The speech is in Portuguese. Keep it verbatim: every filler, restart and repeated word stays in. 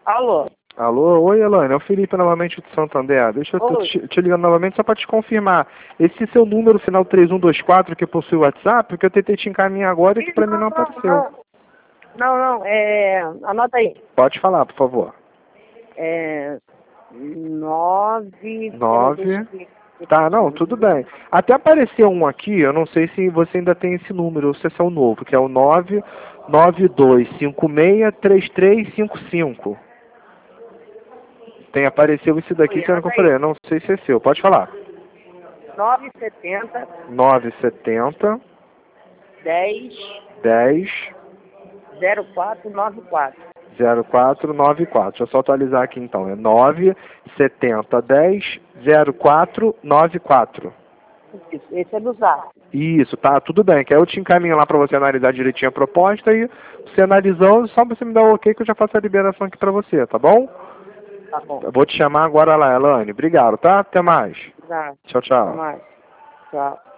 Alô? Alô, oi Elaine, é o Felipe novamente do Santander. Deixa eu tô Oi. te, te ligando novamente só para te confirmar. Esse seu número final três um dois quatro que possui o WhatsApp, porque eu tentei te encaminhar agora e que para mim não apareceu. Não, não, não, é... Anota aí. Pode falar, por favor. É... Nove... peraí, deixa eu Nove. ver. Tá, não, tudo bem. Até apareceu um aqui, eu não sei se você ainda tem esse número, ou se esse é o novo, que é o nove nove dois cinco seis três três cinco cinco. Tem, apareceu esse daqui, Oi, que era o que anota eu falei, aí. eu não sei se é seu. Pode falar. nove setenta, nove setenta, dez, dez, zero quatro nove quatro. zero quatro nove quatro. Deixa eu só atualizar aqui então. É nove setenta, dez, zero quatro nove quatro. Isso, esse é do Zap. Isso, tá, tudo bem. Que aí eu te encaminho lá para você analisar direitinho a proposta e você analisou, só você me dar o ok que eu já faço a liberação aqui para você, tá bom? Tá bom. Eu vou te chamar agora lá, Elaine. Obrigado, tá? Até mais. Zap. Tchau, Até tchau. mais. Tchau.